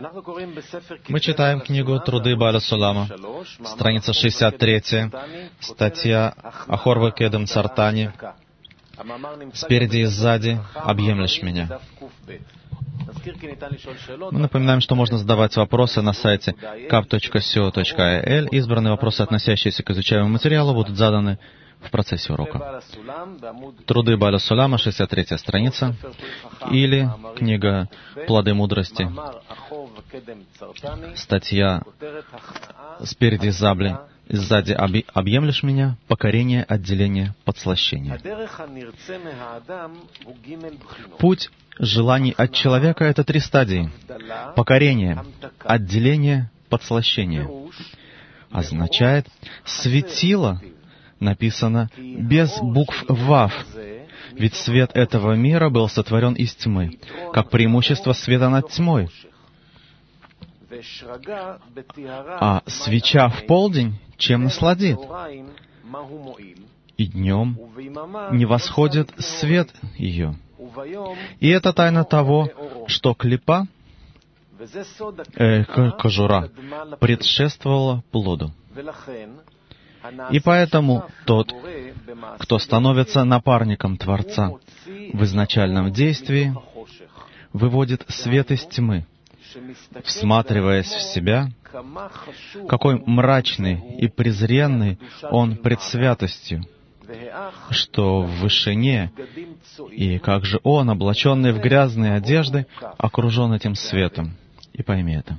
Мы читаем книгу «Труды Бааля Сулама», страница 63, статья «Ахор векедем цартани», «Спереди и сзади объемлешь меня». Мы напоминаем, что можно задавать вопросы на сайте kap.co.il. Избранные вопросы, относящиеся к изучаемому материалу, будут заданы в процессе урока. «Труды Бааля Сулама», 63-я страница, или книга «Плоды мудрости», статья «Спереди и сзади объемлешь меня, покорение, отделение, подслащение». Путь желаний от человека — это 3 стадии. Покорение, отделение, подслащение. Означает, светило написано без букв «вав», ведь свет этого мира был сотворен из тьмы, как преимущество света над тьмой. А свеча в полдень чем насладит? И днем не восходит свет ее. И это тайна того, что клипа, кожура, предшествовала плоду. И поэтому тот, кто становится напарником Творца в изначальном действии, выводит свет из тьмы, всматриваясь в себя, какой мрачный и презренный он пред святостью, что в вышине, и как же он, облаченный в грязные одежды, окружен этим светом. И пойми это.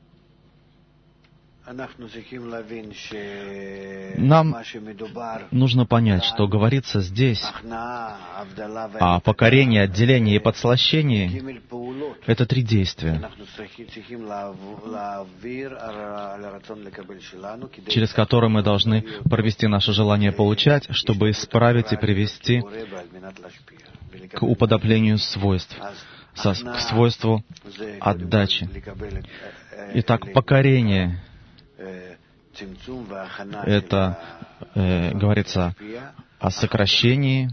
Нам нужно понять, что говорится здесь о покорении, отделении и подслащении. Это 3 действия, через которые мы должны провести наше желание получать, чтобы исправить и привести к уподоблению свойств, к свойству отдачи. Итак, покорение — это говорится о сокращении,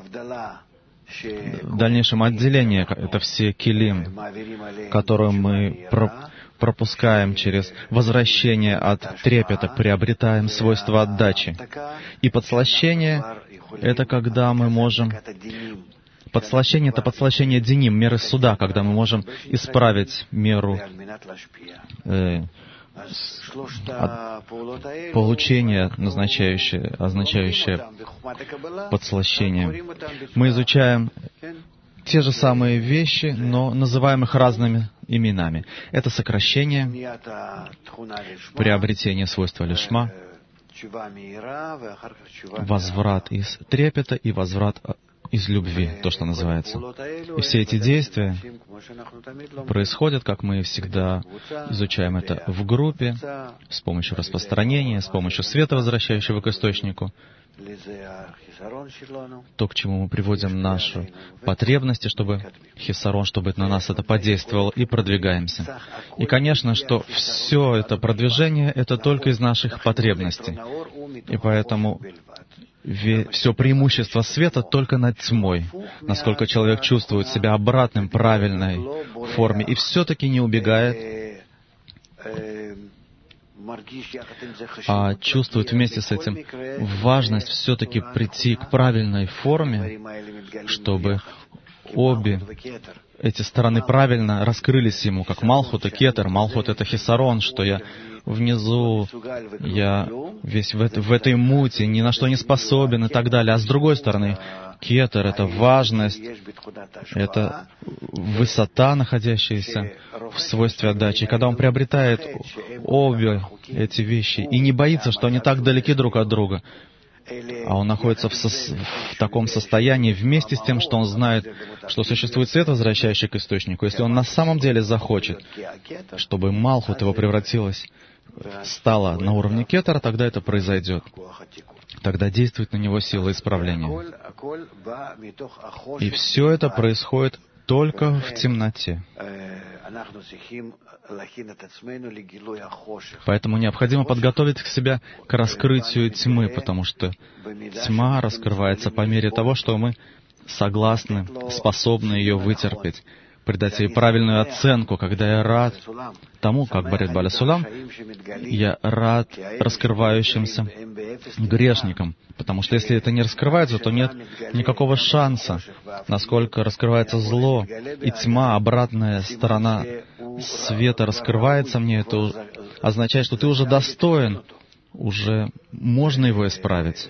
в дальнейшем отделении — это все килим, которые мы пропускаем через возвращение от трепета, приобретаем свойство отдачи. И подслащение — это когда мы можем... Подслащение — это подслащение диним, меры суда, когда мы можем исправить меру получение, означающее подслащение. Мы изучаем те же самые вещи, но называем их разными именами. Это сокращение, приобретение свойства лишма, возврат из трепета и возврат из любви, то, что называется. И все эти действия происходят, как мы всегда изучаем это в группе, с помощью распространения, с помощью света, возвращающего к источнику, то, к чему мы приводим наши потребности, чтобы хисарон, чтобы на нас это подействовало, и продвигаемся. И, конечно, что все это продвижение — это только из наших потребностей. И поэтому все преимущество света только над тьмой, насколько человек чувствует себя обратным, правильной форме, и все-таки не убегает, а чувствует вместе с этим важность все-таки прийти к правильной форме, чтобы обе эти стороны правильно раскрылись ему, как Малхут и Кетер. Малхут — это хисарон, что я внизу, я весь в этой муте, ни на что не способен и так далее. А с другой стороны, Кетер — это важность, это высота, находящаяся в свойстве отдачи. И когда он приобретает обе эти вещи и не боится, что они так далеки друг от друга, а он находится в таком состоянии вместе с тем, что он знает, что существует свет, возвращающий к источнику. Если он на самом деле захочет, чтобы Малхут его стала на уровне Кетера, тогда это произойдет. Тогда действует на него сила исправления. И все это происходит только в темноте. Поэтому необходимо подготовить себя к раскрытию тьмы, потому что тьма раскрывается по мере того, что мы согласны, способны ее вытерпеть, придать себе правильную оценку, когда я рад тому, как говорит Баля Сулам, я рад раскрывающимся грешникам. Потому что если это не раскрывается, то нет никакого шанса, насколько раскрывается зло, и тьма, обратная сторона света раскрывается мне, это означает, что ты уже достоин, уже можно его исправить.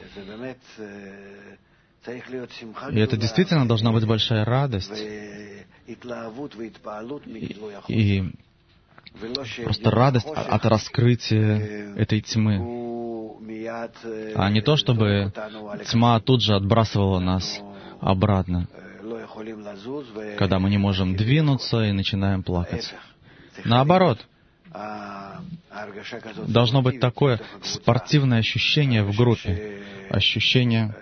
И это действительно должна быть большая радость и просто радость от раскрытия этой тьмы, а не то, чтобы тьма тут же отбрасывала нас обратно, когда мы не можем двинуться и начинаем плакать. Наоборот, должно быть такое спортивное ощущение в группе, ощущение,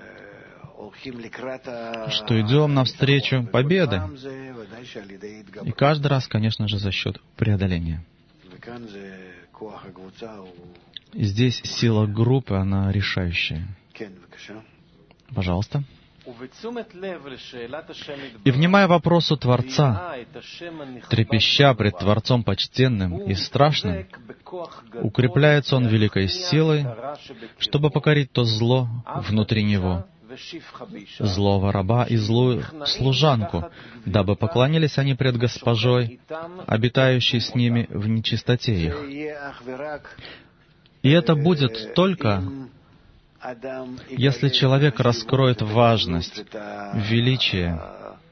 что идем навстречу победы. И каждый раз, конечно же, за счет преодоления. И здесь сила группы, она решающая. Пожалуйста. И, внимая вопросу Творца, трепеща пред Творцом почтенным и страшным, укрепляется он великой силой, чтобы покорить то зло внутри него, злого раба и злую служанку, дабы поклонились они пред Госпожой, обитающей с ними в нечистоте их. И это будет только, если человек раскроет важность, величие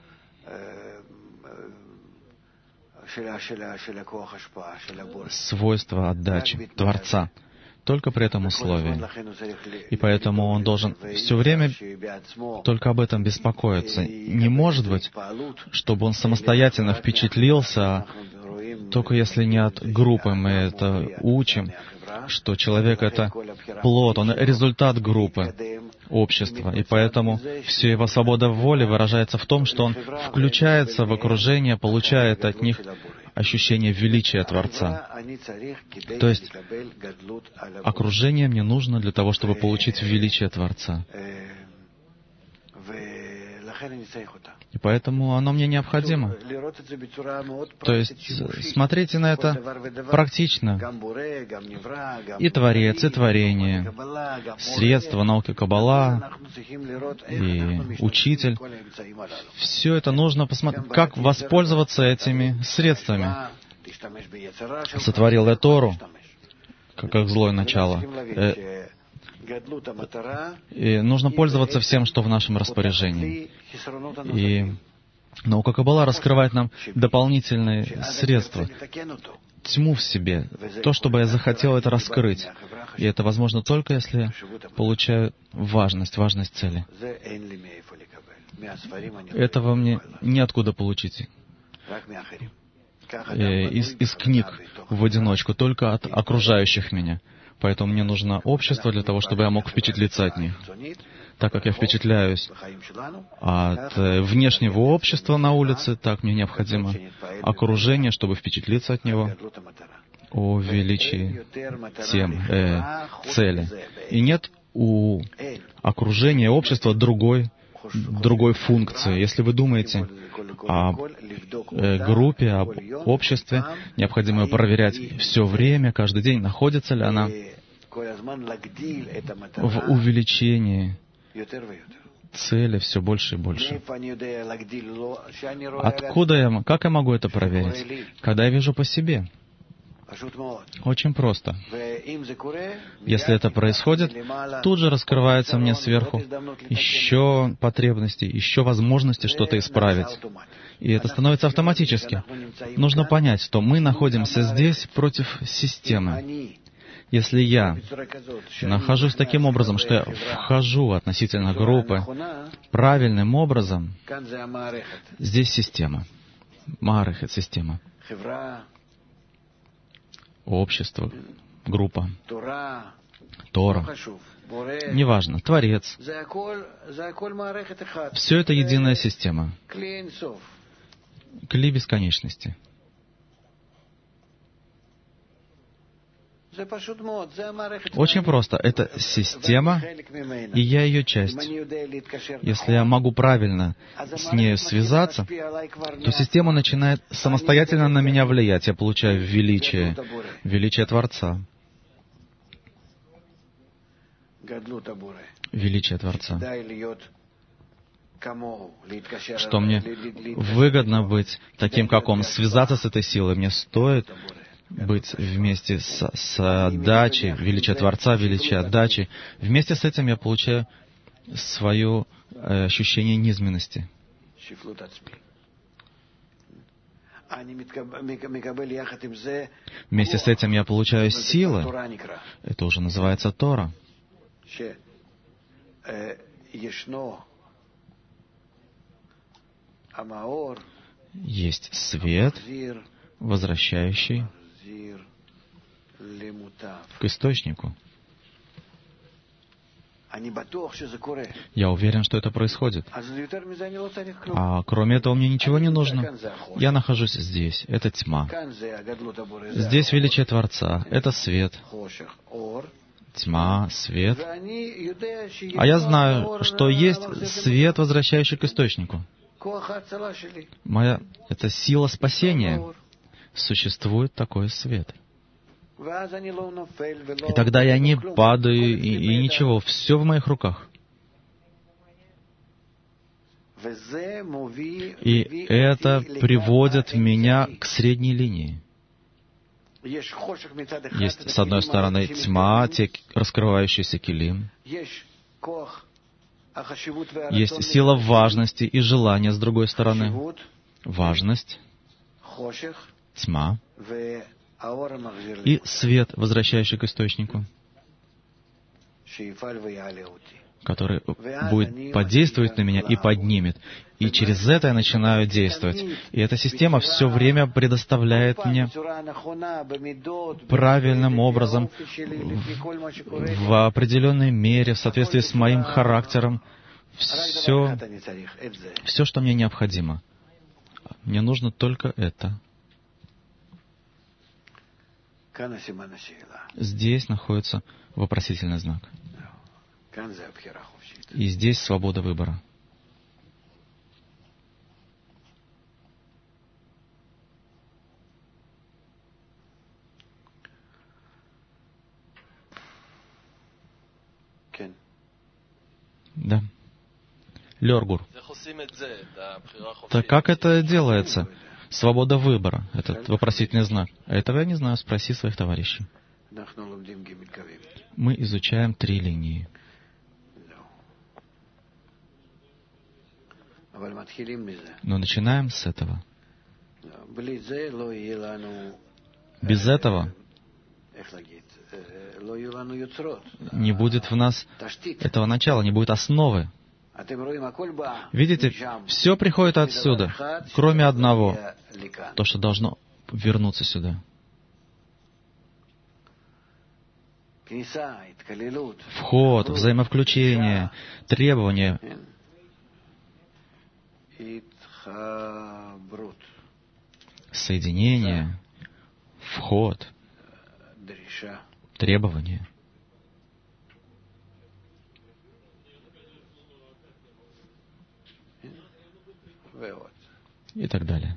свойства отдачи Творца, только при этом условии. И поэтому он должен все время только об этом беспокоиться. Не может быть, чтобы он самостоятельно впечатлился, только если не от группы. Мы это учим, что человек — это плод, он результат группы, общества. И поэтому вся его свобода воли выражается в том, что он включается в окружение, получает от них ощущение величия Творца. То есть окружение мне нужно для того, чтобы получить величие Творца. И поэтому оно мне необходимо. То есть смотрите на это практично. И Творец, и творение, средства науки Каббала, и Учитель. Все это нужно посмотреть, как воспользоваться этими средствами. Сотворил я Тору, как злое начало. И нужно пользоваться всем, что в нашем распоряжении. И наука Каббала раскрывает нам дополнительные средства, тьму в себе, то, чтобы я захотел это раскрыть. И это возможно только, если я получаю важность цели. Этого мне неоткуда получить. Из книг в одиночку, только от окружающих меня. Поэтому мне нужно общество для того, чтобы я мог впечатлиться от них. Так как я впечатляюсь от внешнего общества на улице, так мне необходимо окружение, чтобы впечатлиться от него о величии цели. И нет у окружения общества другой функции. Если вы думаете о группе, об обществе, необходимо проверять все время, каждый день, находится ли она в увеличении цели все больше и больше. Откуда как я могу это проверить? Когда я вижу по себе. Очень просто. Если это происходит, тут же раскрывается мне сверху еще потребности, еще возможности что-то исправить. И это становится автоматически. Нужно понять, что мы находимся здесь против системы. Если я нахожусь таким образом, что я вхожу относительно группы правильным образом, здесь система. Маарехет — система. Общество, группа, Тора, неважно, Творец. Все это единая система. Кли бесконечности. Очень просто. Это система, и я ее часть. Если я могу правильно с ней связаться, то система начинает самостоятельно на меня влиять. Я получаю величие Творца. Величие Творца. Что мне выгодно быть таким, как Он, связаться с этой силой. Мне стоит быть вместе с отдачей, величие Творца, величие отдачи. Вместе с этим я получаю свое ощущение низменности. Вместе с этим я получаю силы. Это уже называется Тора. Есть свет, возвращающий к источнику. Я уверен, что это происходит. А кроме этого мне ничего не нужно. Я нахожусь здесь. Это тьма. Здесь величие Творца. Это свет. Тьма, свет. А я знаю, что есть свет, возвращающий к источнику. Это сила спасения. Существует такой свет. И тогда я не падаю и ничего. Все в моих руках. И это приводит меня к средней линии. Есть, с одной стороны, тьма, те раскрывающиеся килим. Есть сила важности и желания, с другой стороны. Важность, тьма и свет, возвращающий к источнику, который будет подействовать на меня и поднимет. И через это я начинаю действовать. И эта система все время предоставляет мне правильным образом, в определенной мере, в соответствии с моим характером, все, что мне необходимо. Мне нужно только это. Здесь находится вопросительный знак. И здесь свобода выбора. Да. Лёргур. Так как это делается? Свобода выбора. Этот вопросительный знак. Этого я не знаю. Спроси своих товарищей. Мы изучаем 3 линии. Но начинаем с этого. Без этого не будет в нас этого начала, не будет основы. Видите, все приходит отсюда, кроме одного, то, что должно вернуться сюда. Вход, взаимовключение, требования, соединение, вход, требования. И так далее.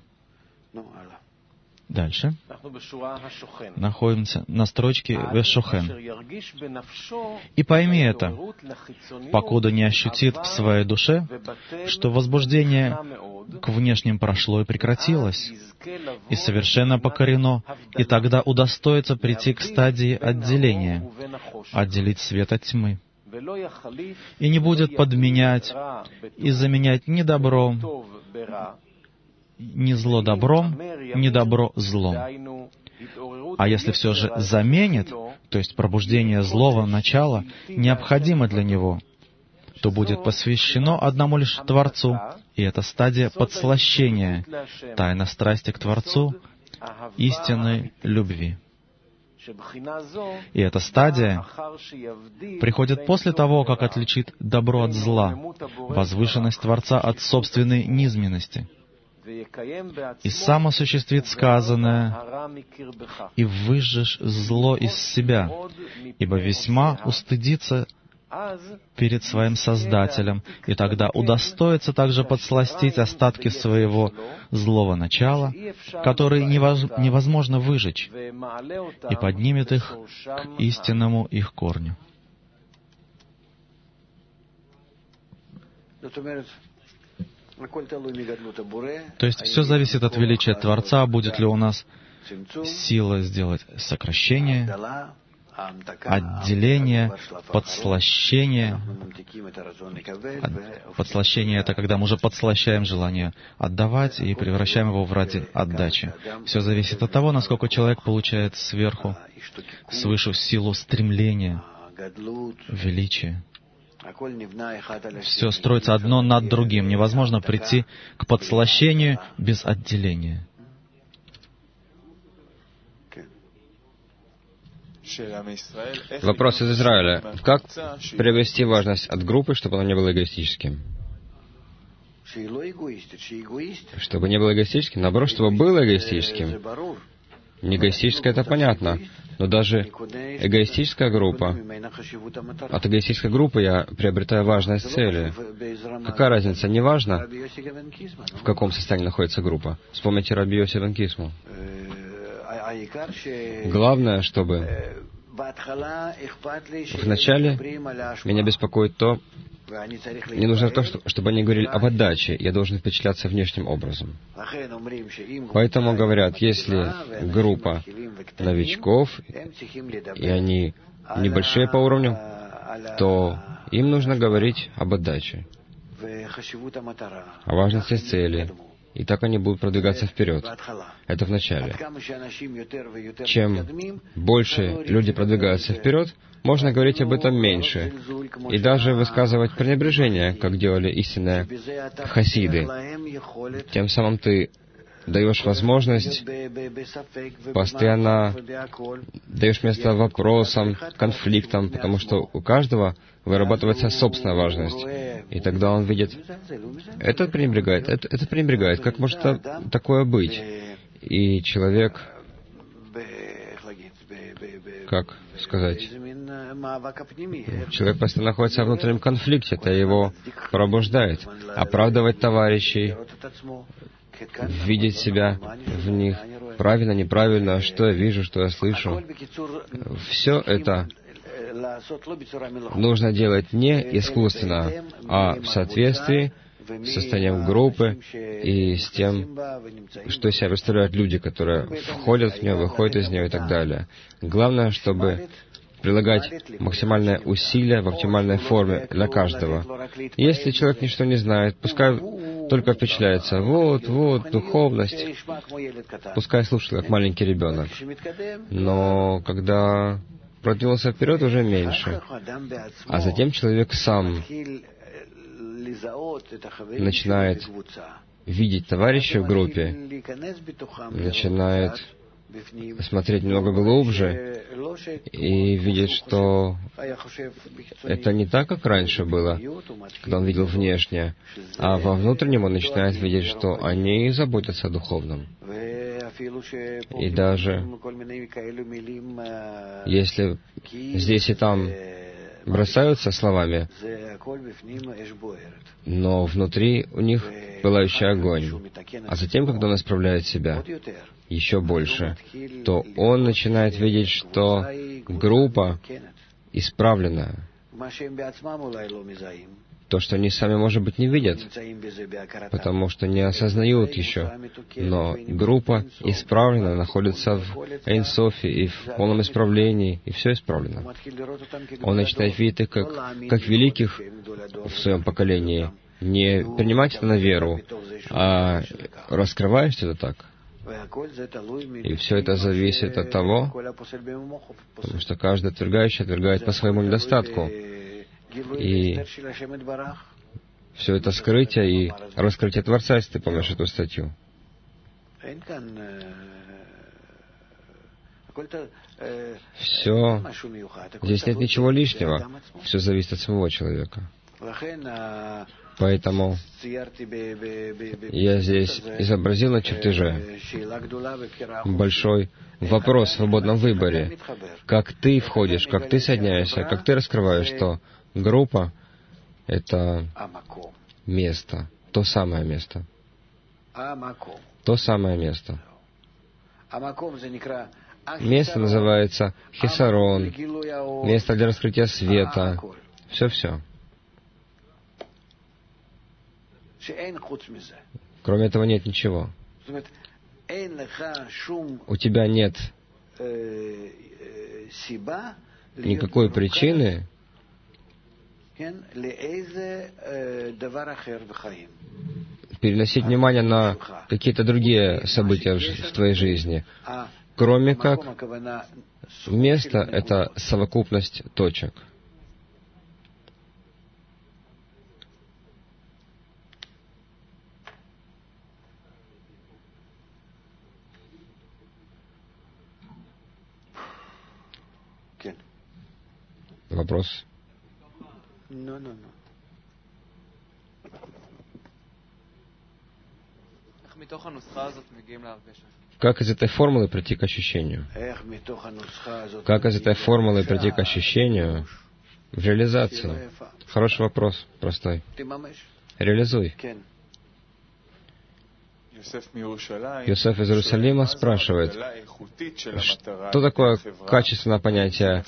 Дальше. Находимся на строчке «Вешохен». И пойми это, покуда не ощутит в своей душе, что возбуждение к внешним прошло и прекратилось, и совершенно покорено, и тогда удостоится прийти к стадии отделения, отделить свет от тьмы, и не будет подменять и заменять ни добром, ни зло добром, ни добро злом. А если все же заменит, то есть пробуждение злого начала необходимо для него, то будет посвящено одному лишь Творцу, и это стадия подслащения, тайна страсти к Творцу, истинной любви. И эта стадия приходит после того, как отличит добро от зла, возвышенность Творца от собственной низменности. и сам осуществит сказанное, и выжжешь зло из себя, ибо весьма устыдится перед своим Создателем, и тогда удостоится также подсластить остатки своего злого начала, которые невозможно выжечь, и поднимет их к истинному их корню. То есть все зависит от величия Творца, будет ли у нас сила сделать сокращение, отделение, подслащение. Подслащение — это когда мы уже подслащаем желание отдавать и превращаем его в ради отдачи. Все зависит от того, насколько человек получает сверху, свыше силу стремления, величия. Все строится одно над другим. Невозможно прийти к подслащению без отделения. Вопрос из Израиля. Как приобрести важность от группы, чтобы оно не было эгоистическим? Чтобы не было эгоистическим? Наоборот, чтобы было эгоистическим. Не эгоистическое — это понятно. Но даже эгоистическая группа, от эгоистической группы я приобретаю важность цели. Какая разница? Не важно, в каком состоянии находится группа. Вспомните Раби Йоси бен Кисму. Главное, чтобы вначале меня беспокоит то, мне нужно то, чтобы они говорили об отдаче, я должен впечатляться внешним образом. Поэтому говорят, если группа новичков, и они небольшие по уровню, то им нужно говорить об отдаче, о важности цели. И так они будут продвигаться вперед. Это в начале. Чем больше люди продвигаются вперед, можно говорить об этом меньше. И даже высказывать пренебрежение, как делали истинные хасиды. Тем самым ты даешь возможность, постоянно даешь место вопросам, конфликтам, потому что у каждого вырабатывается собственная важность. И тогда он видит, этот пренебрегает, это пренебрегает, как может такое быть? И человек, как сказать, человек постоянно находится в внутреннем конфликте, это его пробуждает. Оправдывать товарищей, видеть себя в них, правильно, неправильно, что я вижу, что я слышу. Все это нужно делать не искусственно, а в соответствии с состоянием группы и с тем, что из себя представляют люди, которые входят в нее, выходят из нее и так далее. Главное, чтобы прилагать максимальное усилие в оптимальной форме для каждого. Если человек ничто не знает, пускай только впечатляется, вот, духовность, пускай слушает, как маленький ребенок. Но когда продвинулся вперед, уже меньше. А затем человек сам начинает видеть товарища в группе, начинает смотреть немного глубже и видеть, что это не так, как раньше было, когда он видел внешнее, а во внутреннем он начинает видеть, что они заботятся о духовном. И даже если здесь и там бросаются словами, но внутри у них пылающий огонь. А затем, когда он исправляет себя еще больше, то он начинает видеть, что группа исправлена. То, что они сами, может быть, не видят, потому что не осознают еще. Но группа исправлена, находится в Эйн-Софе и в полном исправлении, и все исправлено. Он начинает видеть их как великих в своем поколении. Не принимать это на веру, а раскрываешь это так. И все это зависит от того, потому что каждый отвергающий отвергает по своему недостатку. И все это скрытие и раскрытие Творца, если ты помнишь эту статью. Все. Здесь нет ничего лишнего. Все зависит от самого человека. Поэтому я здесь изобразил на чертеже большой вопрос в свободном выборе. Как ты входишь, как ты соединяешься, как ты раскрываешь, что группа — это место, то самое место. То самое место. Место называется хисарон, место для раскрытия света. Все-все. Кроме этого нет ничего. У тебя нет никакой причины переносить внимание на какие-то другие события в твоей жизни, кроме как место — это совокупность точек. Вопрос? Как из этой формулы прийти к ощущению? Как из этой формулы прийти к ощущению в реализацию? Хороший вопрос, простой. Реализуй. Йосеф из Иерусалима спрашивает, что такое качественное понятие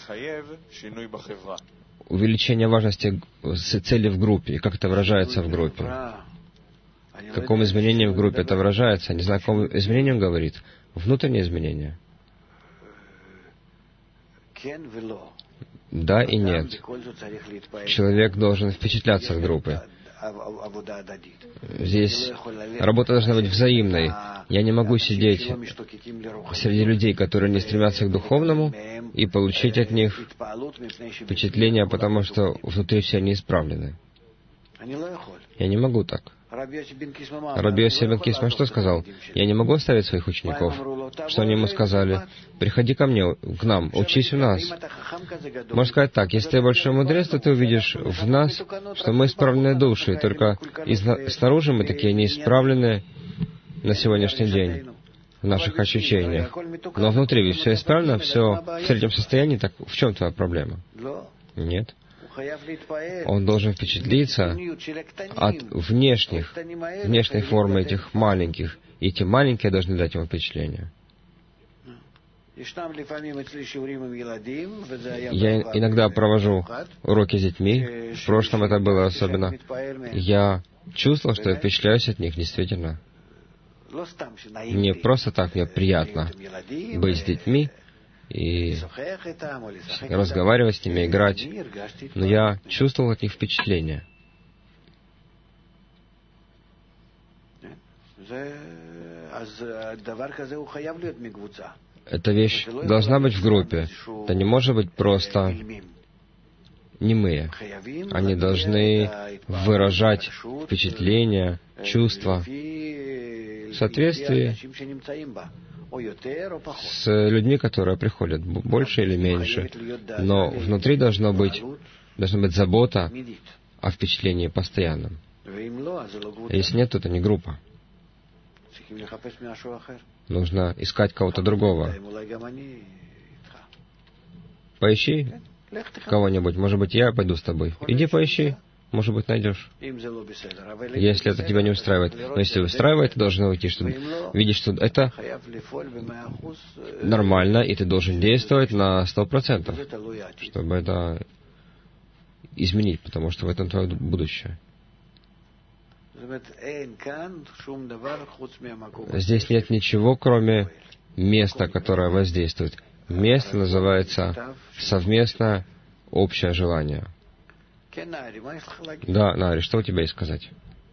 увеличения важности цели в группе, и как это выражается в группе? В каком изменении в группе это выражается? Не знаю, о каком изменении он говорит. Внутреннее изменение. Да и нет. Человек должен впечатляться от группы. Здесь работа должна быть взаимной. Я не могу сидеть среди людей, которые не стремятся к духовному, и получить от них впечатление, потому что внутри все они исправлены. Я не могу так. Раби Йоси бен Кисма что сказал? Я не могу оставить своих учеников. Что они ему сказали? Приходи ко мне, к нам, учись у нас. Можно сказать так, если ты большой мудрец, то ты увидишь в нас, что мы исправленные души, только снаружи мы такие неисправленные на сегодняшний день, в наших ощущениях. Но внутри ведь все исправлено, все в среднем состоянии, так в чем твоя проблема? Нет. Он должен впечатлиться от внешней формы этих маленьких, и эти маленькие должны дать ему впечатление. Я иногда провожу уроки с детьми, в прошлом это было особенно. Я чувствовал, что я впечатляюсь от них, действительно. Не просто так, мне приятно быть с детьми, и разговаривать с ними, играть. Но я чувствовал от них впечатление. Эта вещь должна быть в группе. Это не может быть просто немые. Они должны выражать впечатления, чувства в соответствии с людьми, которые приходят, больше или меньше. Но внутри должна быть забота о впечатлении постоянном. Если нет, то это не группа. Нужно искать кого-то другого. Поищи кого-нибудь. Может быть, я пойду с тобой. Иди поищи. Может быть, найдешь. Если это тебя не устраивает. Но если устраивает, ты должен уйти, чтобы видеть, что это нормально, и ты должен действовать на 100%, чтобы это изменить, потому что в этом твое будущее. Здесь нет ничего, кроме места, которое воздействует. Место называется совместное общее желание. Да, Нари, что у тебя есть сказать?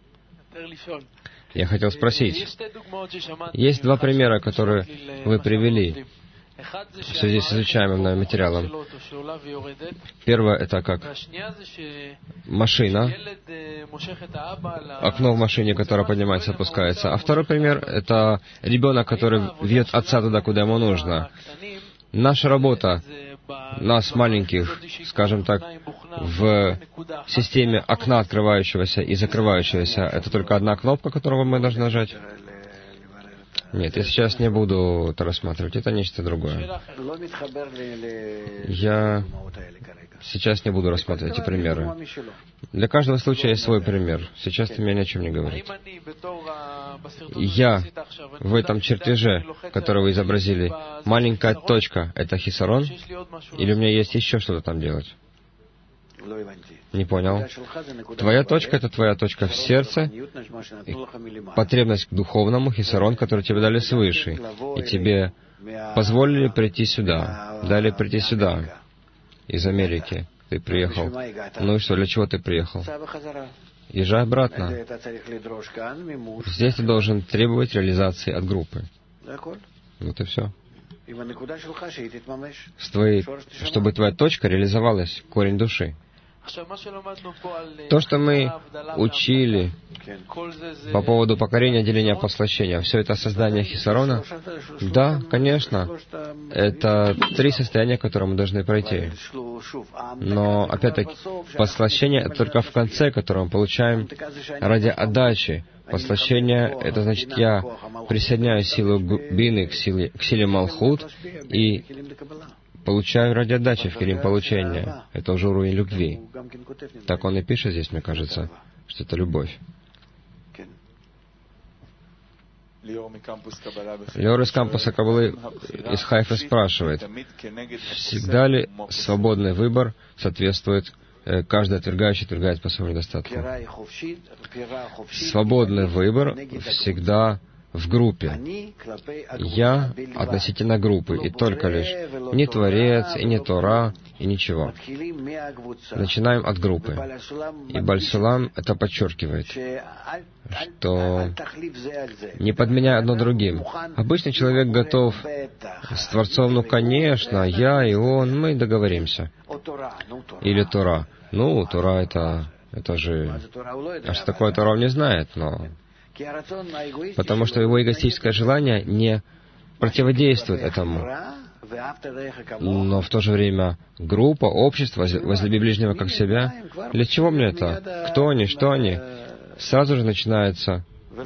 Я хотел спросить. Есть два примера, которые вы привели в связи с изучаемым нами материалом. Первое — это как машина, окно в машине, которое поднимается и опускается. А второй пример — это ребенок, который вьет отца туда, куда ему нужно. Наша работа нас, маленьких, скажем так, в системе окна открывающегося и закрывающегося, это только одна кнопка, которую мы должны нажать? Нет, я сейчас не буду это рассматривать, это нечто другое. Я сейчас не буду рассматривать эти примеры. Для каждого случая есть свой пример. Сейчас ты мне ни о чем не говоришь. Я в этом чертеже, который вы изобразили, маленькая точка — это хисарон? Или у меня есть еще что-то там делать? Не понял. Твоя точка — это твоя точка в сердце, и потребность к духовному, хисарон, который тебе дали свыше, и тебе позволили прийти сюда, дали прийти сюда, из Америки. Ты приехал. Ну и что, для чего ты приехал? Езжай обратно. Здесь ты должен требовать реализации от группы. Вот и все. Чтобы твоя точка реализовалась, корень души. То, что мы учили по поводу покорения, деления, послащения, все это создание хисарона, да, конечно, это 3 состояния, которые мы должны пройти. Но, опять-таки, послащение — это только в конце, которое мы получаем ради отдачи. Послащение — это значит, я присоединяю силу бины к силе Малхут и получаю ради отдачи в келим получения. Это уже уровень любви. Так он и пишет здесь, мне кажется, что это любовь. Леор из кампуса Каббалы из Хайфы спрашивает, всегда ли свободный выбор соответствует, каждый отвергающий отвергает по своему недостатку? Свободный выбор всегда в группе. Я относительно группы, и только лишь. Не Творец, и не Тора, и ничего. Начинаем от группы. И Баль-Сулам это подчеркивает, что не подменяй одно другим. Обычно человек готов с Творцом, ну, конечно, я и он, мы договоримся. Или Тора. Ну, Тора это же... А что такое Тора, он не знает, но... Потому что его эгоистическое желание не противодействует этому. Но в то же время группа, общество, возлюби ближнего как себя. Для чего мне это? Кто они, что они? Сразу же начинается.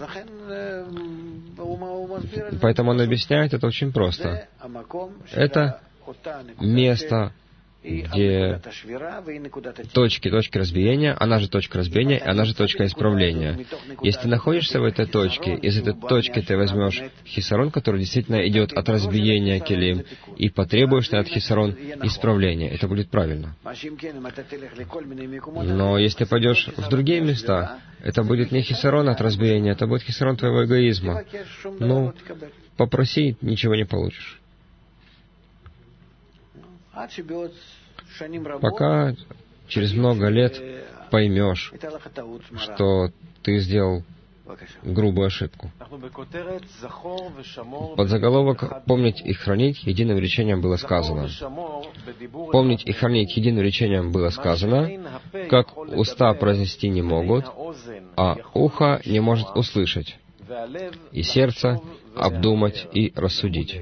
Поэтому он объясняет это очень просто. Это место, где точки разбиения, она же точка разбиения, она же точка исправления. Если ты находишься в этой точке, из этой точки ты возьмешь хисарон, который действительно идет от разбиения келим, и потребуешь ты от хисарон исправления. Это будет правильно. Но если ты пойдешь в другие места, это будет не хисарон от разбиения, это будет хисарон твоего эгоизма. Ну, попроси, ничего не получишь. Пока через много лет поймешь, что ты сделал грубую ошибку. Под заголовок «Помнить и хранить» единым речением было сказано. Помнить и хранить единым речением было сказано, как уста произнести не могут, а ухо не может услышать, и сердце обдумать и рассудить.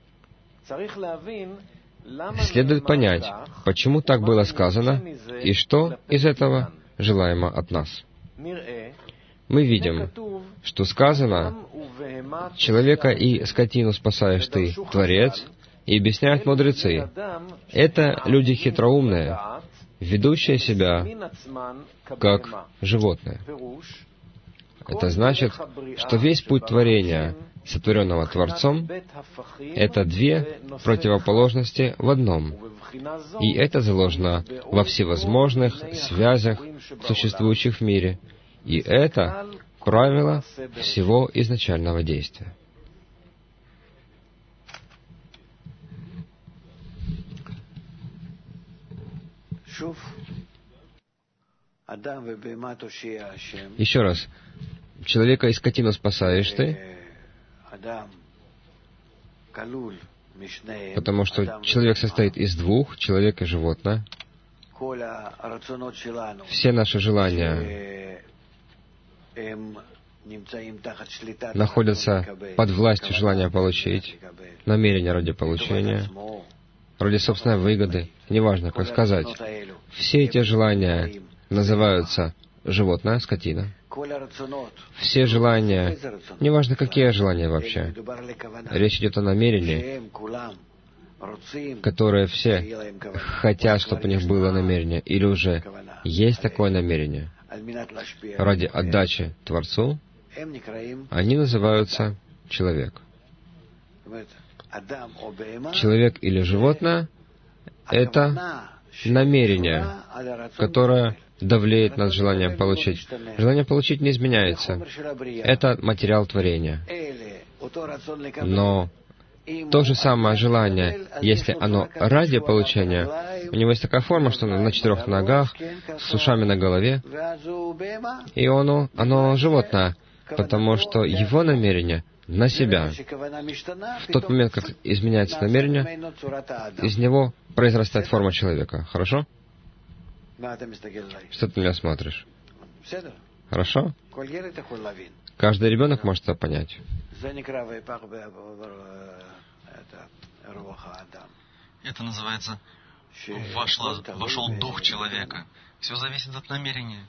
Следует понять, почему так было сказано, и что из этого желаемо от нас. Мы видим, что сказано, «Человека и скотину спасаешь ты, Творец», и объясняют мудрецы. Это люди хитроумные, ведущие себя как животные. Это значит, что весь путь творения, сотворенного Творцом, это 2 противоположности в одном. И это заложено во всевозможных связях, существующих в мире. И это правило всего изначального действия. Еще раз. Человека и скотину спасаешь ты, потому что человек состоит из 2, человек и животное. Все наши желания находятся под властью желания получить, намерения ради получения, ради собственной выгоды, неважно, как сказать. Все эти желания называются животное, скотина. Все желания, неважно, какие желания вообще, речь идет о намерении, которые все хотят, чтобы у них было намерение, или уже есть такое намерение, ради отдачи Творцу, они называются человек. Человек или животное — это намерение, которое давлеет над желанием получить. Желание получить не изменяется. Это материал творения. Но то же самое желание, если оно ради получения, у него есть такая форма, что оно на 4 ногах, с ушами на голове, и оно животное, потому что его намерение на себя. В тот момент, как изменяется намерение, из него произрастает форма человека. Хорошо? Что ты на меня смотришь? Хорошо? Каждый ребенок может это понять. Это называется вошел дух человека. Все зависит от намерения.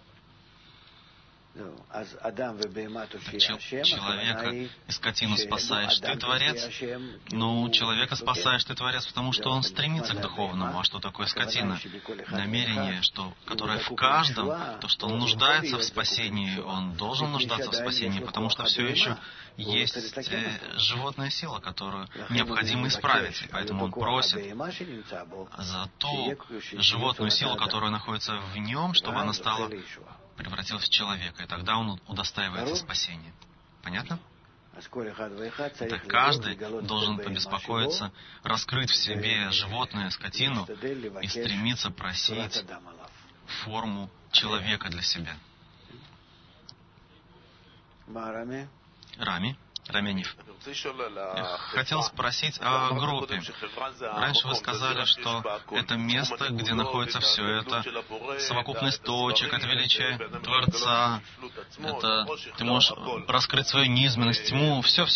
Человека и скотину спасаешь ты, Творец. Ну, человека спасаешь ты, Творец, потому что он стремится к духовному. А что такое скотина? Намерение, которое в каждом, то, что он нуждается в спасении, он должен нуждаться в спасении, потому что все еще есть животная сила, которую необходимо исправить. И поэтому он просит за ту животную силу, которая находится в нем, чтобы она превратилась в человека, и тогда он удостаивается спасения. Понятно? Это каждый должен побеспокоиться, раскрыть в себе животное, скотину, и стремиться просить форму человека для себя. Рами? Раменев. Я хотел спросить о группе. Раньше вы сказали, что это место, где находится все это, совокупность точек, это величие Творца, это ты можешь раскрыть свою низменность, тьму, все.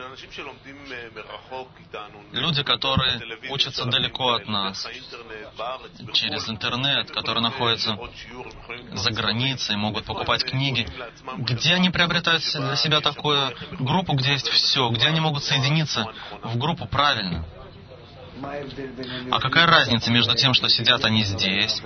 Люди, которые учатся далеко от нас, через интернет, которые находятся за границей, могут покупать книги, где они приобретают для себя такую группу, где есть все, где они могут соединиться в группу правильно. А какая разница между тем, что сидят они здесь,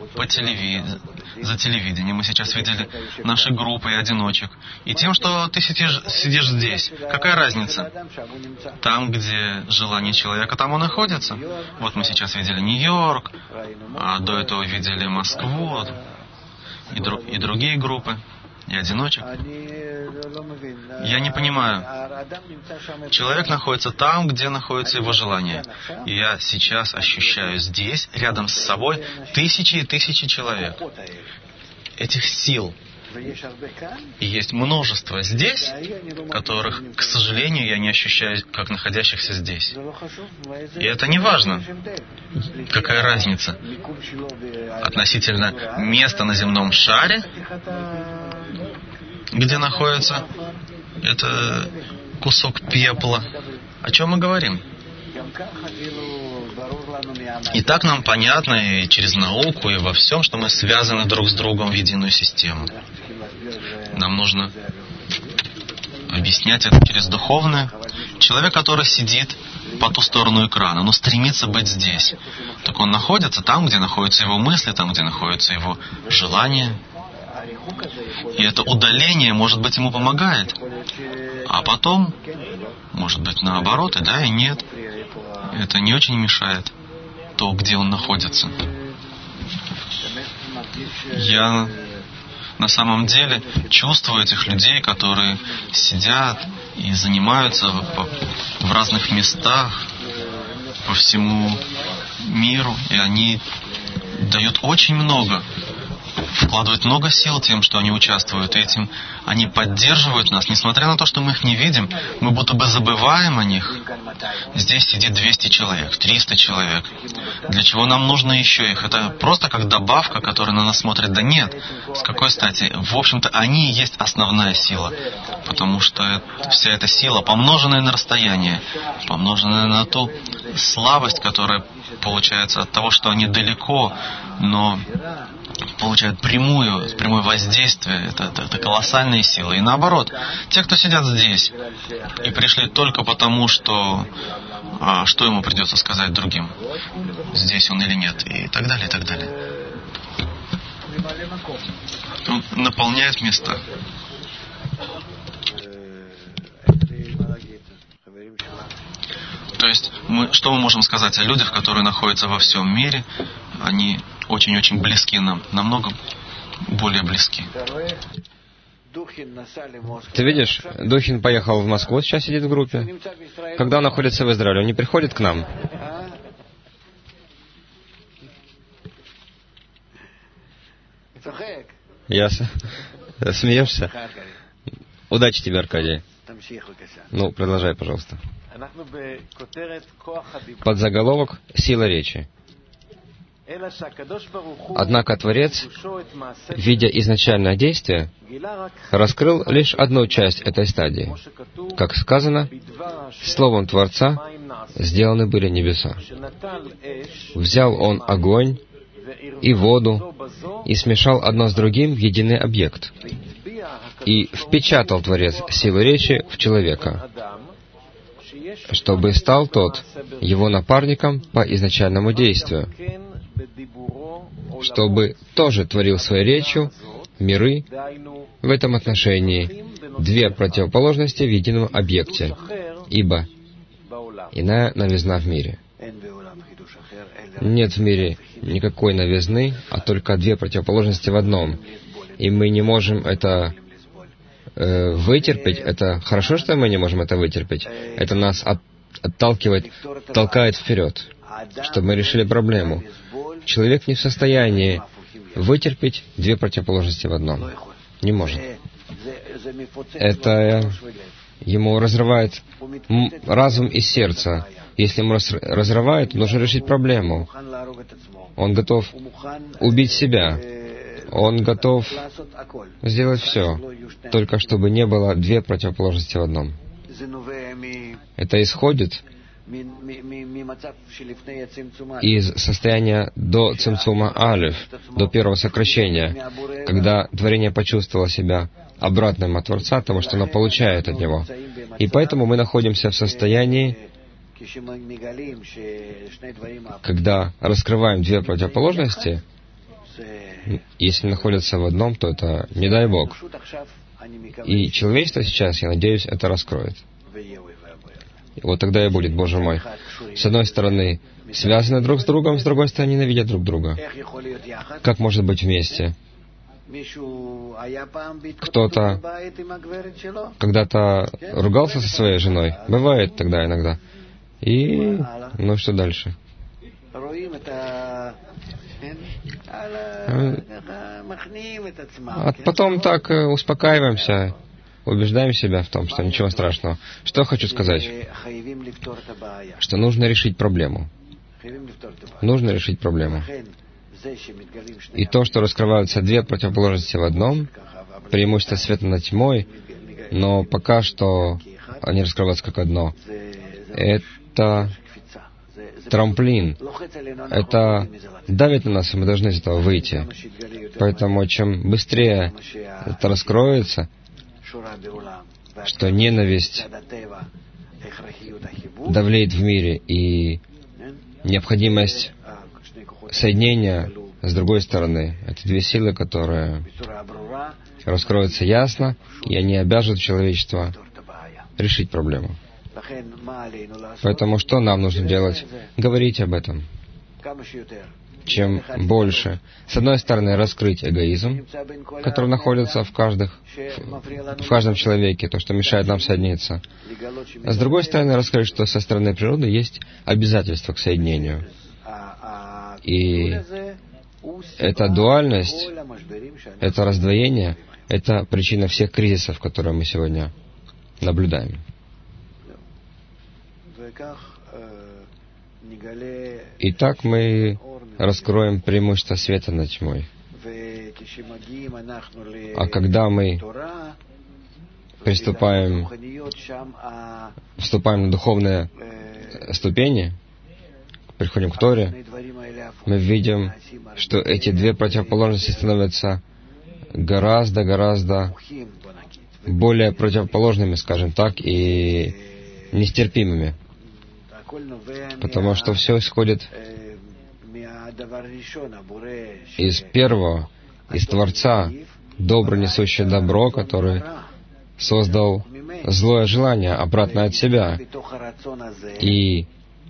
за телевидением, мы сейчас видели наши группы и одиночек, и тем, что ты сидишь здесь? Какая разница? Там, где желание человека, там он находится. Вот мы сейчас видели Нью-Йорк, а до этого видели Москву, и другие группы, и одиночек. Я не понимаю. Человек находится там, где находится его желание. И я сейчас ощущаю здесь, рядом с собой, тысячи и тысячи человек. Этих сил. И есть множество здесь, которых, к сожалению, я не ощущаю, как находящихся здесь. И это не важно. Какая разница? Относительно места на земном шаре, где находится это кусок пепла. О чем мы говорим? И так нам понятно и через науку, и во всем, что мы связаны друг с другом в единую систему. Нам нужно объяснять это через духовное. Человек, который сидит по ту сторону экрана, но стремится быть здесь, так он находится там, где находятся его мысли, там, где находятся его желания. И это удаление, может быть, ему помогает. А потом, может быть, наоборот, и да, и нет. Это не очень мешает то, где он находится. Я на самом деле чувствую этих людей, которые сидят и занимаются в разных местах по всему миру, и они дают очень много, вкладывают много сил тем, что они участвуют этим. Они поддерживают нас, несмотря на то, что мы их не видим, мы будто бы забываем о них. Здесь сидит 200 человек, 300 человек. Для чего нам нужно еще их? Это просто как добавка, которая на нас смотрит. Да нет. С какой стати? В общем-то, они и есть основная сила. Потому что вся эта сила, помноженная на расстояние, помноженная на ту слабость, которая получается от того, что они далеко, но получают прямое воздействие, это колоссальные силы. И наоборот, те, кто сидят здесь и пришли только потому, что ему придется сказать другим, здесь он или нет, и так далее, и так далее. Он наполняет места. То есть, что мы можем сказать о людях, которые находятся во всем мире? Они очень-очень близки нам, намного более близки. Ты видишь, Духин поехал в Москву, сейчас сидит в группе. Когда он находится в Израиле, он не приходит к нам. Смеешься? Удачи тебе, Аркадий. Ну, продолжай, пожалуйста. Подзаголовок «Сила речи». Однако Творец, видя изначальное действие, раскрыл лишь одну часть этой стадии. Как сказано, словом Творца сделаны были небеса. Взял Он огонь и воду и смешал одно с другим в единый объект. И впечатал Творец силу речи в человека, чтобы стал тот его напарником по изначальному действию, чтобы тоже творил своей речью миры, в этом отношении две противоположности в едином объекте, ибо иная новизна в мире. Нет в мире никакой новизны, а только две противоположности в одном. И мы не можем это вытерпеть. Это хорошо, что мы не можем это вытерпеть. Это нас отталкивает, толкает вперед, чтобы мы решили проблему. Человек не в состоянии вытерпеть две противоположности в одном. Не может. Это ему разрывает разум и сердце. Если ему разрывает, нужно решить проблему. Он готов убить себя. Он готов сделать все, только чтобы не было две противоположности в одном. Это исходит из состояния до цимцума алиф, до первого сокращения, когда творение почувствовало себя обратным от Творца, потому что оно получает от него. И поэтому мы находимся в состоянии, когда раскрываем две противоположности. Если находятся в одном, то это не дай Бог. И человечество сейчас, я надеюсь, это раскроет. И вот тогда и будет, Боже мой. С одной стороны, связаны друг с другом, с другой стороны, ненавидят друг друга. Как может быть вместе? Кто-то когда-то ругался со своей женой. Бывает тогда иногда. И, ну что дальше? А потом так успокаиваемся, убеждаем себя в том, что ничего страшного. Что хочу сказать? Что нужно решить проблему. Нужно решить проблему. И то, что раскрываются две противоположности в одном, преимущество света над тьмой, но пока что они раскрываются как одно, это трамплин. Это давит на нас, и мы должны из этого выйти. Поэтому чем быстрее это раскроется, что ненависть давлеет в мире, и необходимость соединения с другой стороны, это две силы, которые раскроются ясно, и они обяжут человечество решить проблему. Поэтому что нам нужно делать? Говорить об этом. Чем больше. С одной стороны, раскрыть эгоизм, который находится в каждом человеке, то, что мешает нам соединиться. А с другой стороны, раскрыть, что со стороны природы есть обязательство к соединению. И эта дуальность, это раздвоение, это причина всех кризисов, которые мы сегодня наблюдаем. Итак, мы раскроем преимущество света над тьмой. А когда мы вступаем на духовные ступени, приходим к Торе, мы видим, что эти две противоположности становятся гораздо более противоположными, скажем так, и нестерпимыми. Потому что все исходит из первого, из Творца, добро несущий добро, который создал злое желание, обратно от себя. И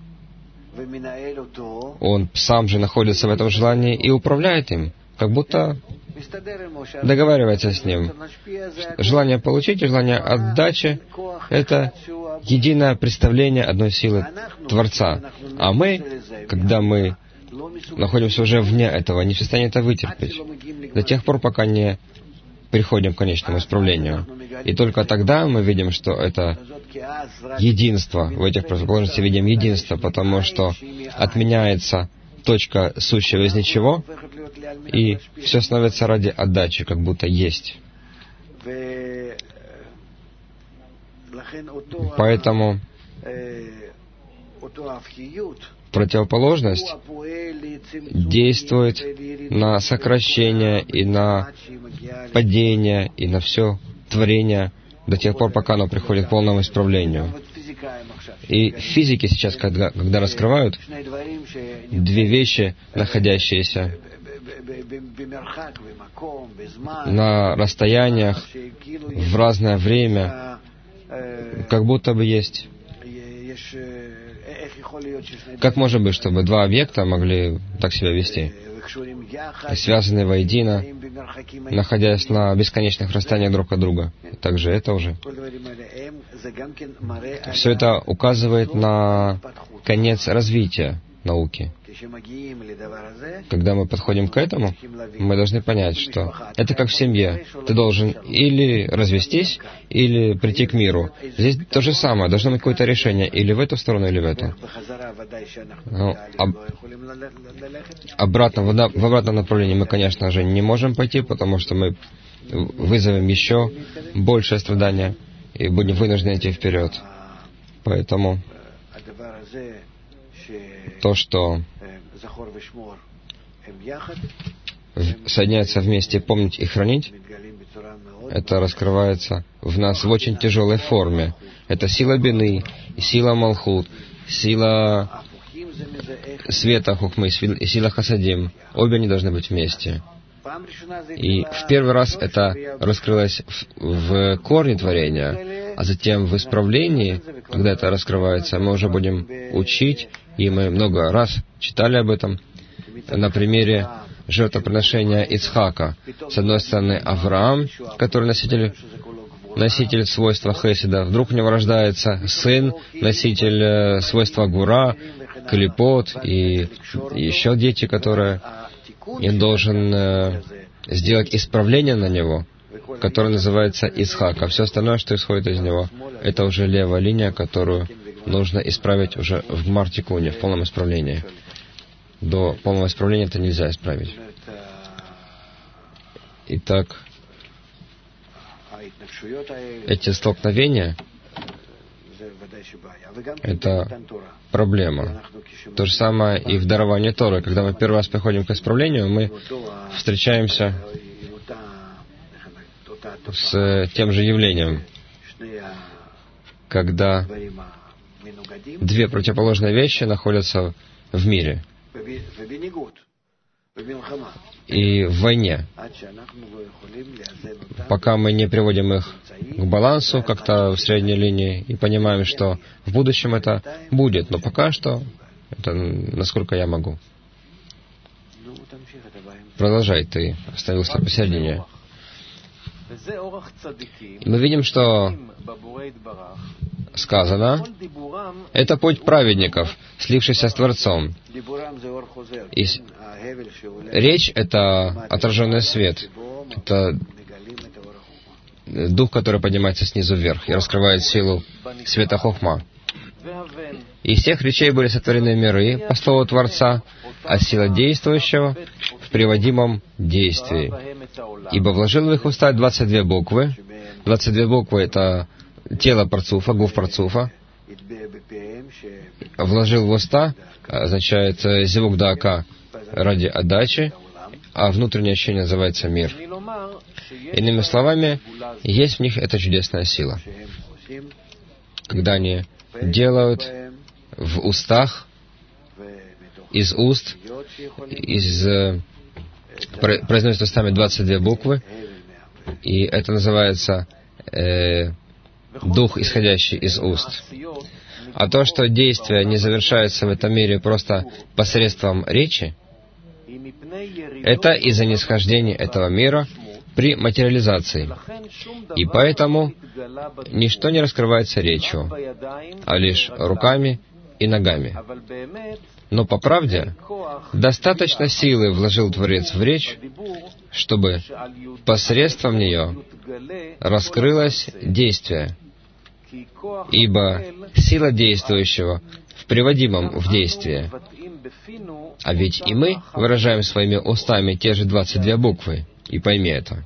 он сам же находится в этом желании и управляет им, как будто договаривается с ним. Желание получить и желание отдачи — это единое представление одной силы Творца. А мы, когда мы находимся уже вне этого, не в состоянии это вытерпеть, до тех пор, пока не приходим к конечному исправлению. И только тогда мы видим, что это единство. В этих противоположностях видим единство, потому что отменяется точка сущего из ничего, и все становится ради отдачи, как будто есть. Поэтому противоположность действует на сокращение и на падение, и на все творение до тех пор, пока оно приходит к полному исправлению. И физики сейчас, когда раскрывают две вещи, находящиеся на расстояниях, в разное время, как будто бы есть. Как может быть, чтобы два объекта могли так себя вести, связанные воедино, находясь на бесконечных расстояниях друг от друга? Также это уже. Все это указывает на конец развития науки. Когда мы подходим к этому, мы должны понять, что это как в семье. Ты должен или развестись, или прийти к миру. Здесь то же самое. Должно быть какое-то решение или в эту сторону, или в эту. Обратно, в обратном направлении мы, конечно же, не можем пойти, потому что мы вызовем еще большее страдание и будем вынуждены идти вперед. Поэтому то, что соединяется вместе, помнить и хранить, это раскрывается в нас в очень тяжелой форме. Это сила бины, сила малхут, сила света хухмы и сила хасадим. Обе они должны быть вместе. И в первый раз это раскрылось в корне творения, а затем в исправлении, когда это раскрывается, мы уже будем учить, и мы много раз читали об этом, на примере жертвоприношения Ицхака. С одной стороны, Авраам, который носитель свойства Хеседа, вдруг у него рождается сын, носитель свойства Гура, Клипот, и еще дети, которые... И он должен сделать исправление на него, которое называется Ицхак. А все остальное, что исходит из него, это уже левая линия, которую нужно исправить уже в Гмар-Тикуне, в полном исправлении. До полного исправления это нельзя исправить. Итак, эти столкновения — это проблема. То же самое и в даровании Торы. Когда мы первый раз приходим к исправлению, мы встречаемся с тем же явлением, когда две противоположные вещи находятся в мире и в войне. Пока мы не приводим их к балансу как-то в средней линии и понимаем, что в будущем это будет, но пока что это насколько я могу. Продолжай, ты остановился посередине. Мы видим, что сказано, это путь праведников, слившийся с Творцом. И речь — это отраженный свет. Это дух, который поднимается снизу вверх и раскрывает силу света Хохма. Из всех речей были сотворены миры по слову Творца, а сила действующего в приводимом действии. Ибо вложил в их уста 22 буквы. 22 буквы — это тело Парцуфа, гуф Парцуфа, вложил в уста, означает зевук даака ради отдачи, а внутреннее ощущение называется мир. Иными словами, есть в них эта чудесная сила. Когда они делают в устах, из уст, произносят устами 22 буквы, и это называется дух, исходящий из уст. А то, что действие не завершается в этом мире просто посредством речи, это из-за нисхождения этого мира при материализации. И поэтому ничто не раскрывается речью, а лишь руками и ногами. Но по правде, достаточно силы вложил Творец в речь, чтобы посредством нее раскрылось действие. Ибо сила действующего в приводимом в действие. А ведь и мы выражаем своими устами те же 22 буквы. И пойми это.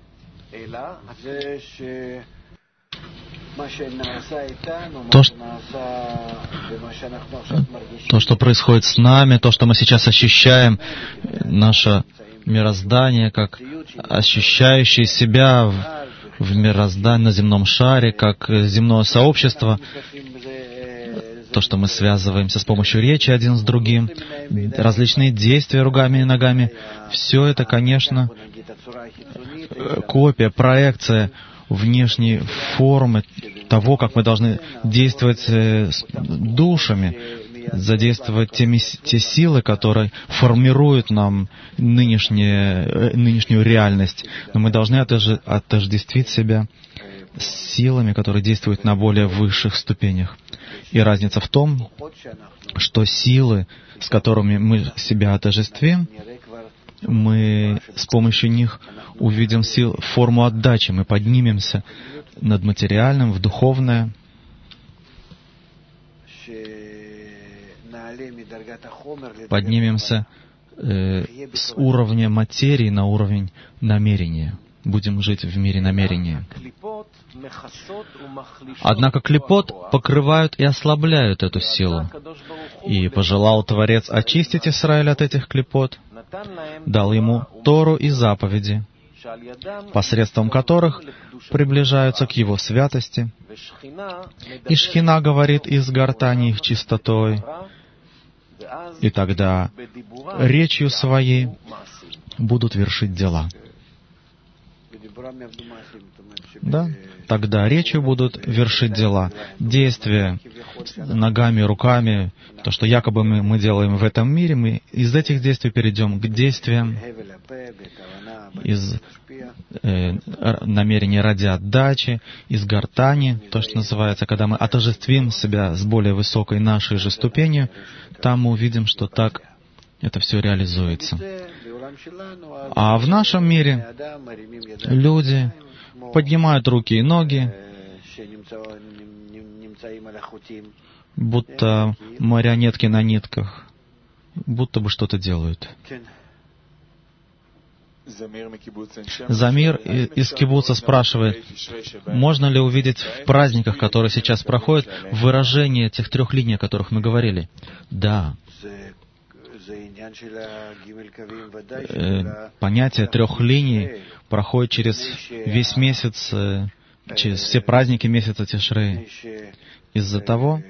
То, что происходит с нами, то, что мы сейчас ощущаем, наше мироздание, как ощущающее себя в мироздании, на земном шаре, как земное сообщество, то, что мы связываемся с помощью речи один с другим, различные действия руками и ногами, все это, конечно, копия, проекция внешней формы того, как мы должны действовать с душами, задействовать те силы, которые формируют нам нынешнюю реальность. Но мы должны отождествить себя с силами, которые действуют на более высших ступенях. И разница в том, что силы, с которыми мы себя отождествим, мы с помощью них увидим форму отдачи, мы поднимемся над материальным в духовное, поднимемся с уровня материи на уровень намерения. Будем жить в мире намерения. Однако клипот покрывают и ослабляют эту силу. И пожелал Творец очистить Израиль от этих клипот, дал ему Тору и заповеди, посредством которых приближаются к его святости, и Шхина говорит из гортани их чистотой, и тогда речью своей будут вершить дела. Да? Тогда речью будут вершить дела. Действия ногами, руками, то, что якобы мы делаем в этом мире, мы из этих действий перейдем к действиям из намерения ради отдачи, из гортани, то, что называется, когда мы отождествим себя с более высокой нашей же ступенью, там мы увидим, что так это все реализуется. А в нашем мире люди поднимают руки и ноги, будто марионетки на нитках, будто бы что-то делают. Замир из кибуца спрашивает, можно ли увидеть в праздниках, которые сейчас проходят, выражение тех 3 линий, о которых мы говорили? Да. Понятие 3 линий проходит через весь месяц, через все праздники месяца Тишрей. Из-за того,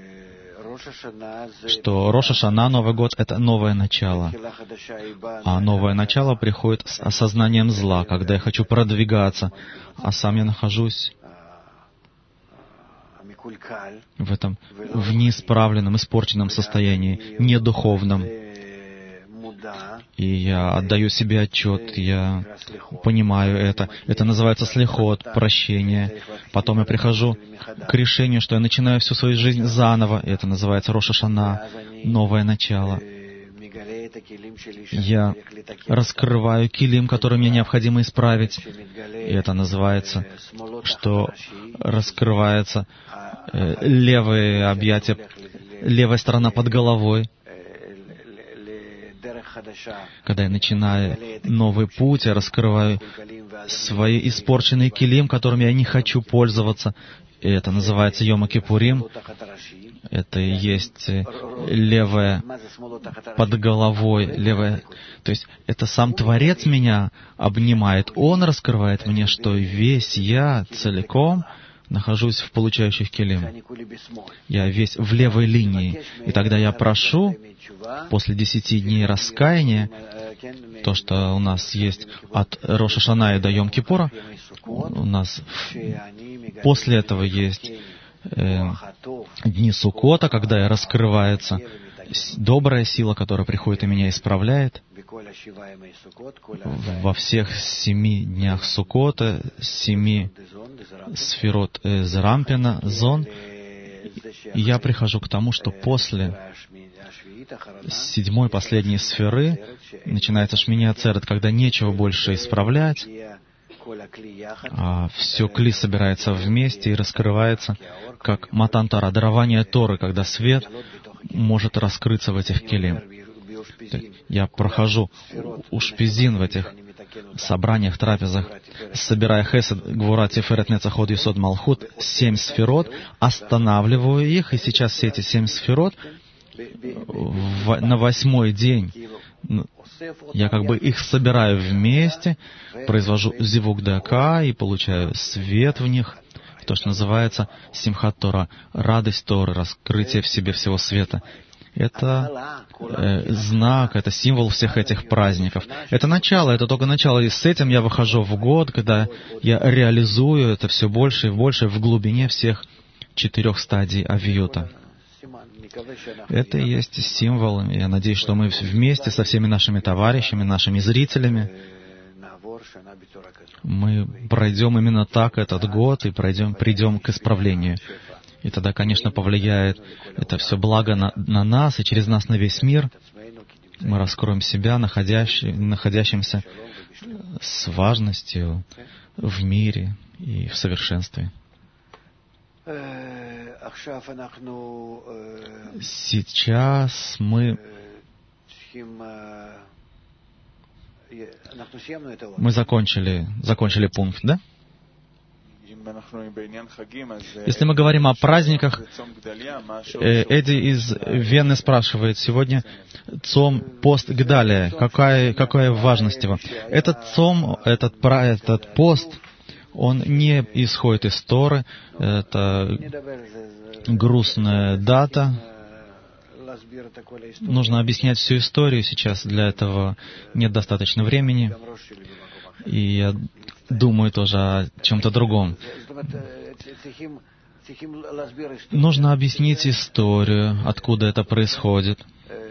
что Рош ха-Шана, Новый год, это новое начало. А новое начало приходит с осознанием зла, когда я хочу продвигаться, а сам я нахожусь в этом в неисправленном, испорченном состоянии, недуховном. И я отдаю себе отчет, я понимаю это. Это называется слихот, прощение. Потом я прихожу к решению, что я начинаю всю свою жизнь заново. Это называется Рош ха-Шана, новое начало. Я раскрываю килим, который мне необходимо исправить. И это называется, что раскрывается левые объятия, левая сторона под головой. Когда я начинаю новый путь, я раскрываю свои испорченные килим, которыми я не хочу пользоваться. И это называется Йом Кипурим. Это и есть левое под головой, левое. То есть это сам Творец меня обнимает. Он раскрывает мне, что весь я целиком нахожусь в получающих килим. Я весь в левой линии. И тогда я прошу, после 10 дней раскаяния, то, что у нас есть от Рош ха-Шана до Йом-Кипура, у нас после этого есть дни Суккота, когда раскрывается добрая сила, которая приходит и меня исправляет. Во всех 7 днях Суккота, 7 сферот Зерампина, зон, и я прихожу к тому, что после 7-й последней сферы начинается Шмини Ацерет, когда нечего больше исправлять, а все кли собирается вместе и раскрывается, как Матан Тора, дарование Торы, когда свет может раскрыться в этих келим. Я прохожу ушпизин в этих собраниях, трапезах, собирая Хесед, Гвура, Тиферет, Нецах, Ход, Йесод, Малхут, 7 сферот, останавливаю их, и сейчас все эти 7 сферот на 8-й день я как бы их собираю вместе, произвожу зивук дака и получаю свет в них, то, что называется Симхат Тора, радость Торы, раскрытие в себе всего света. Это знак, это символ всех этих праздников. Это начало, это только начало. И с этим я выхожу в год, когда я реализую это все больше и больше в глубине всех 4 стадий авиюта. Это и есть символ. Я надеюсь, что мы вместе со всеми нашими товарищами, нашими зрителями, мы пройдем именно так этот год и придем к исправлению. И тогда, конечно, повлияет это все благо на нас и через нас на весь мир. Мы раскроем себя, находящимся с важностью в мире и в совершенстве. Сейчас мы закончили пункт, да? Если мы говорим о праздниках, Эдди из Вены спрашивает сегодня цом, пост Гдалия, какая важность его? Этот цом, этот пост, он не исходит из Торы, это грустная дата. Нужно объяснять всю историю сейчас, для этого нет достаточно времени. И я думаю тоже о чем-то другом. Нужно объяснить историю, откуда это происходит.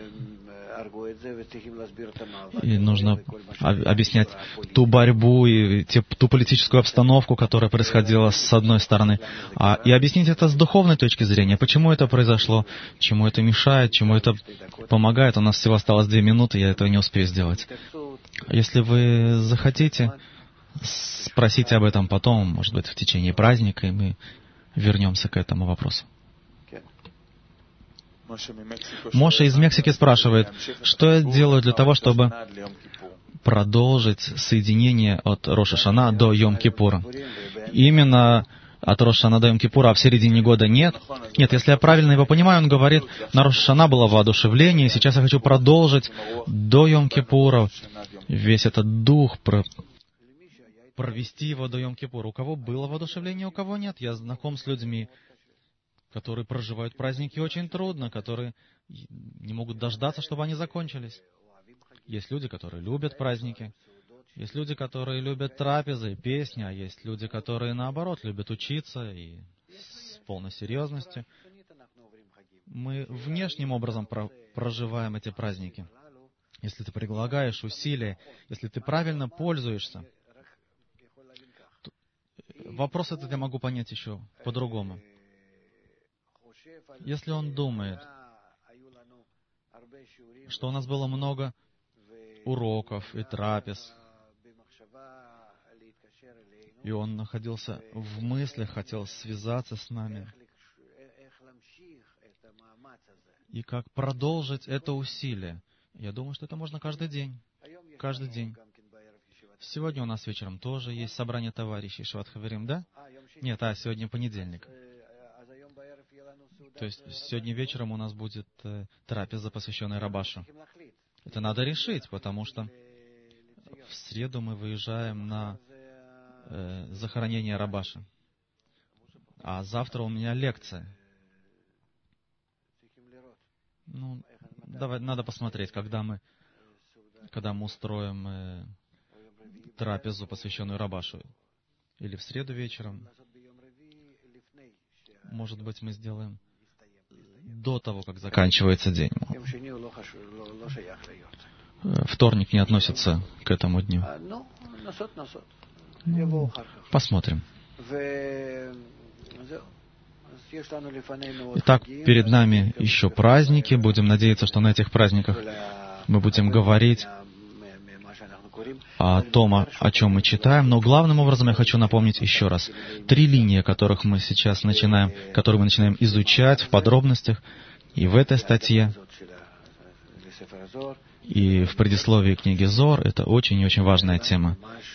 И нужно объяснять ту борьбу и ту политическую обстановку, которая происходила с одной стороны. И объяснить это с духовной точки зрения. Почему это произошло, чему это мешает, чему это помогает. У нас всего осталось 2 минуты, я этого не успею сделать. Если вы захотите, спросите об этом потом, может быть, в течение праздника, и мы вернемся к этому вопросу. Моша из Мексики спрашивает, что я делаю для того, чтобы продолжить соединение от Рош ха-Шана до Йом-Кипура. Именно от Рош ха-Шана до Йом-Кипура, а в середине года нет. Нет, если я правильно его понимаю, он говорит, на Рош ха-Шана было воодушевление, сейчас я хочу продолжить до Йом-Кипура весь этот дух, провести его до Йом-Кипура. У кого было воодушевление, у кого нет. Я знаком с людьми, которые проживают праздники очень трудно, которые не могут дождаться, чтобы они закончились. Есть люди, которые любят праздники, есть люди, которые любят трапезы и песни, а есть люди, которые, наоборот, любят учиться и с полной серьезностью. Мы внешним образом проживаем эти праздники. Если ты прилагаешь усилия, если ты правильно пользуешься, вопрос этот я могу понять еще по-другому. Если он думает, что у нас было много уроков и трапез, и он находился в мыслях, хотел связаться с нами, и как продолжить это усилие, я думаю, что это можно каждый день. Каждый день. Сегодня у нас вечером тоже есть собрание товарищей Шват Хаверим, да? Нет, сегодня понедельник. То есть сегодня вечером у нас будет трапеза, посвященная Рабашу. Это надо решить, потому что в среду мы выезжаем на захоронение Рабаша. А завтра у меня лекция. Ну, давай, надо посмотреть, когда мы устроим трапезу, посвященную Рабашу. Или в среду вечером. Может быть, мы сделаем до того, как заканчивается день. Вторник не относится к этому дню. Посмотрим. Итак, перед нами еще праздники. Будем надеяться, что на этих праздниках мы будем говорить о том, о чем мы читаем. Но главным образом я хочу напомнить еще раз. 3 линии, которые мы начинаем изучать в подробностях и в этой статье, и в предисловии книги Зор. Это очень и очень важная тема.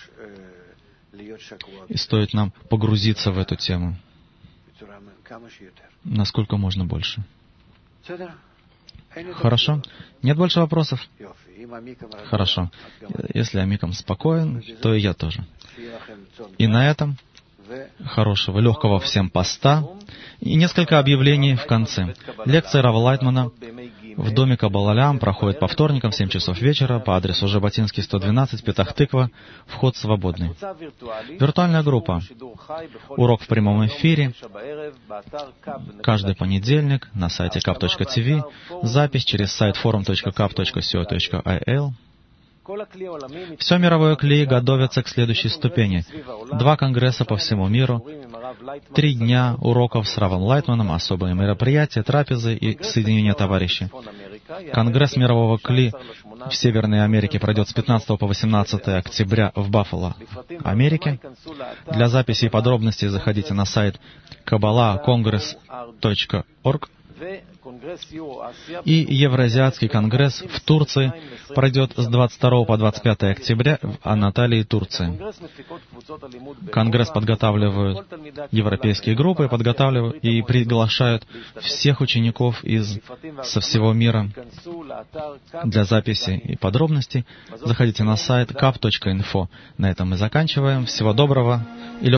И стоит нам погрузиться в эту тему, насколько можно больше. Хорошо? Нет больше вопросов? Хорошо. Если Амикам спокоен, то и я тоже. И на этом хорошего, легкого всем поста. И несколько объявлений в конце. Лекция Рава Лайтмана в доме Каббал-Олям проходит по вторникам в 7 часов вечера по адресу Жаботинский, 112, Петах-Тыква. Вход свободный. Виртуальная группа. Урок в прямом эфире. Каждый понедельник на сайте kap.tv. Запись через сайт forum.kap.co.il. Все мировое клей готовится к следующей ступени. 2 конгресса по всему миру, 3 дня уроков с Равом Лайтманом, особые мероприятия, трапезы и соединения товарищей. Конгресс мирового кли в Северной Америке пройдет с 15 по 18 октября в Баффало, Америке. Для записи и подробностей заходите на сайт kabbalahcongress.org. И Евразиатский конгресс в Турции пройдет с 22 по 25 октября в Анаталии, Турции. Конгресс подготавливают европейские группы, подготавливают и приглашают всех учеников со всего мира. Для записи и подробностей заходите на сайт kap.info. На этом мы заканчиваем. Всего доброго.